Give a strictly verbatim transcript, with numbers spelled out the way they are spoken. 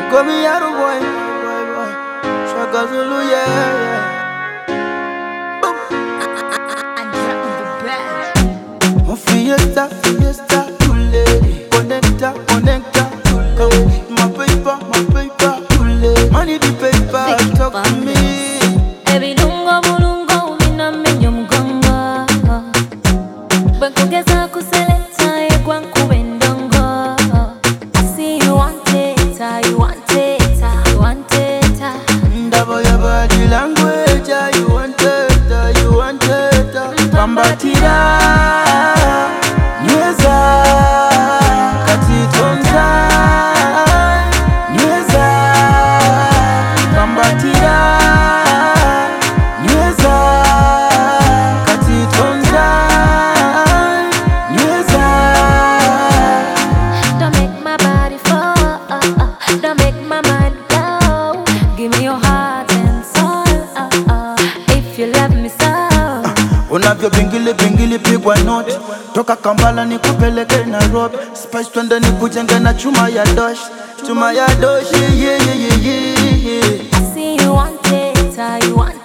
Call me Yaro boy, boy, boy. Shaka Zulu, yeah, yeah. Boom. Fiesta, fiesta, you lady. Connecta, connecta, you lady. My paper, my paper, you lady. Money the paper, talk to me. Every lungo mulungo mina menyo mgongo. Bakugeza kuseleta ye kwangu bendongo. I see you want it, you want it, you want it. Ndabo ya body language, you want it, you want it. Pambatira, nyeza, katitonza, nyeza, pambatira, nyeza, katitonza, nyeza. Don't make my body fall, uh, uh. Don't make my mind go. Give me your heart and soul, uh, uh. If you love me so. Unavyo bingili bingili pigwa note. Toka Kampala nikupeleke Nairobi. Spice twende nikujenge na chuma ya dosh. Chuma ya dosh, yeah, yeah, yeah, yeah, yeah. I see you want it, you want